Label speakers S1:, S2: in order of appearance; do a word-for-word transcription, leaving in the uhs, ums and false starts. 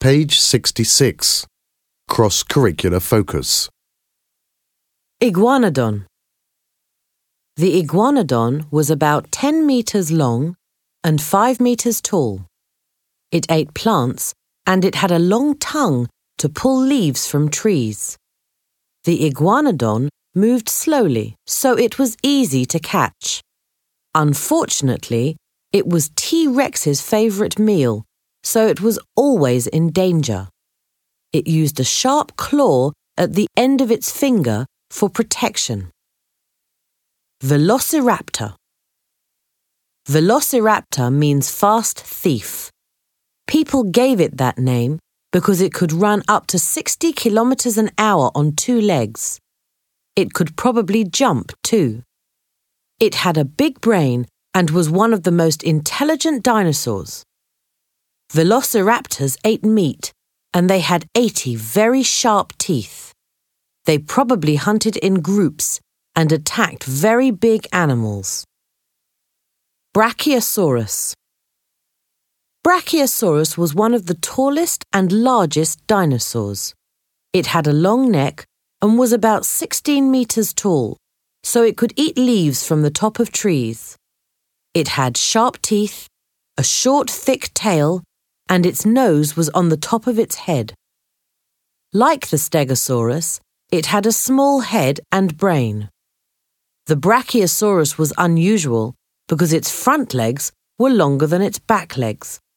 S1: Page sixty-six. Cross-curricular focus.
S2: Iguanodon. The iguanodon was about ten meters long and five meters tall. It ate plants and it had a long tongue to pull leaves from trees. The iguanodon moved slowly, so it was easy to catch. Unfortunately, it was T-Rex's favourite meal, so it was always in danger. It used a sharp claw at the end of its finger for protection. Velociraptor. Velociraptor means fast thief. People gave it that name because it could run up to sixty kilometers an hour on two legs. It could probably jump too. It had a big brain and was one of the most intelligent dinosaurs. Velociraptors ate meat, and they had eighty very sharp teeth. They probably hunted in groups and attacked very big animals. Brachiosaurus. Brachiosaurus was one of the tallest and largest dinosaurs. It had a long neck and was about sixteen meters tall, so it could eat leaves from the top of trees. It had sharp teeth, a short, thick tail, and its nose was on the top of its head. Like the Stegosaurus, it had a small head and brain. The Brachiosaurus was unusual because its front legs were longer than its back legs.